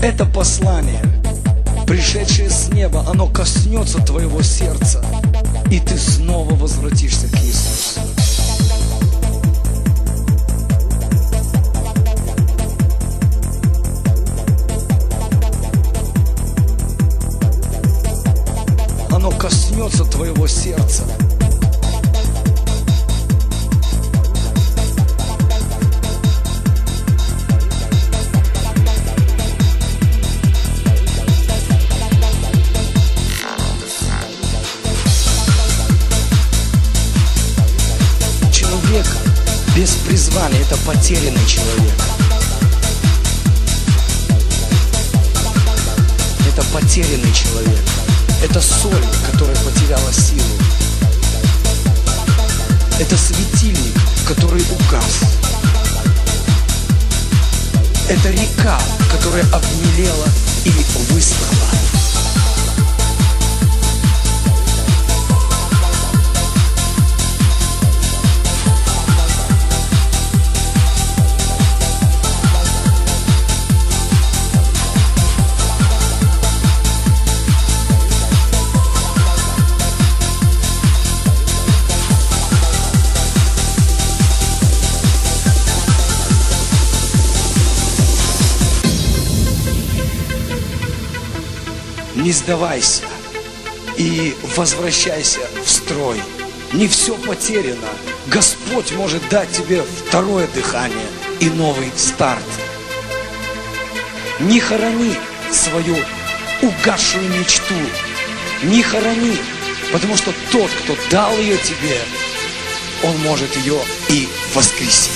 Это послание, пришедшее с неба, оно коснется твоего сердца, и ты снова возвратишься к Иисусу. Оно коснется твоего сердца. Человек без призвания — это потерянный человек. Это потерянный человек. Это соль, которая потеряла силу. Это светильник, который угас. Это река, которая обмелела и высохла. Не сдавайся и возвращайся в строй. Не все потеряно. Господь может дать тебе второе дыхание и новый старт. Не хорони свою угасшую мечту. Не хорони, потому что тот, кто дал ее тебе, Он может ее и воскресить.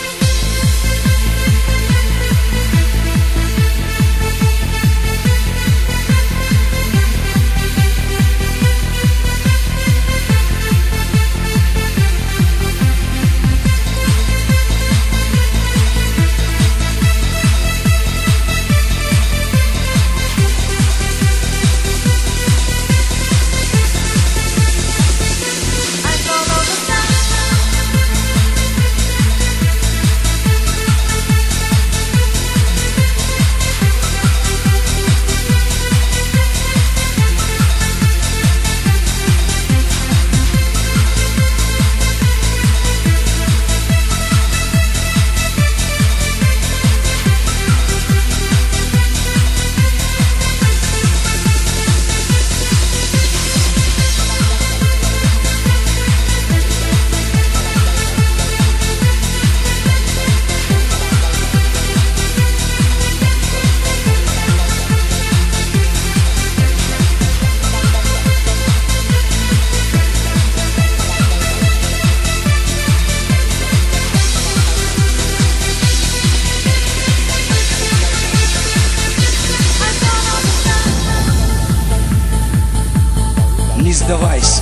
Не сдавайся.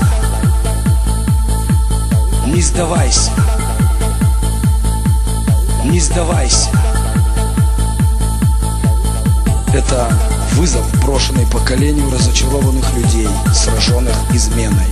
Не сдавайся. Не сдавайся. Это вызов, брошенный поколению разочарованных людей, сраженных изменой.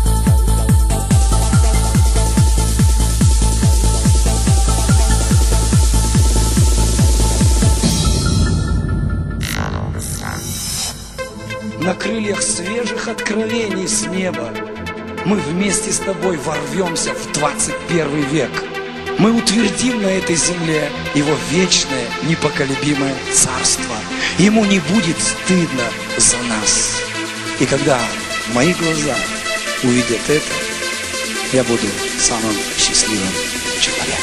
На крыльях свежих откровений с неба мы вместе с тобой ворвемся в 21 век. Мы утвердим на этой земле Его вечное, непоколебимое царство. Ему не будет стыдно за нас. И когда мои глаза увидят это, я буду самым счастливым человеком.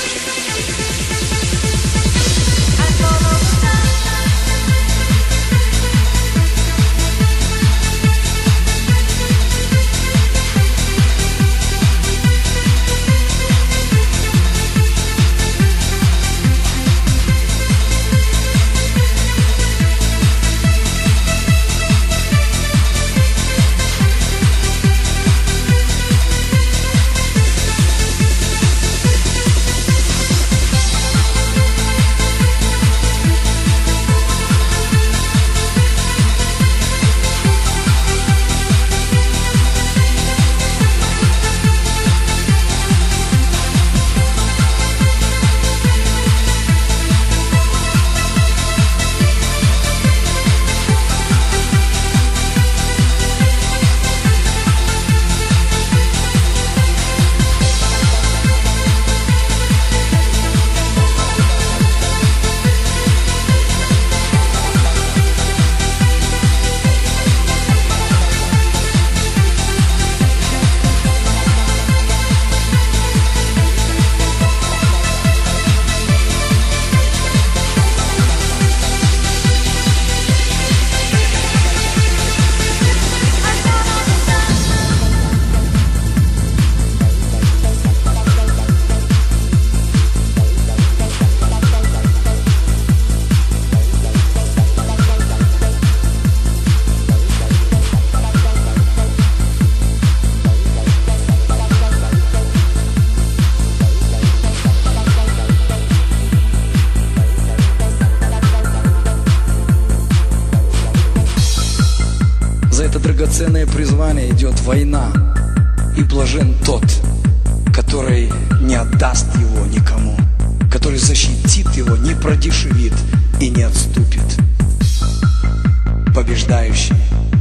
драгоценное призвание идет война. И блажен тот, который не отдаст его никому, который защитит его, не продешевит и не отступит. Побеждающий.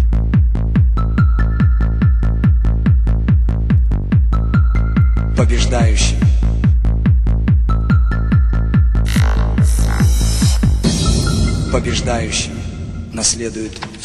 Побеждающий. Побеждающий наследует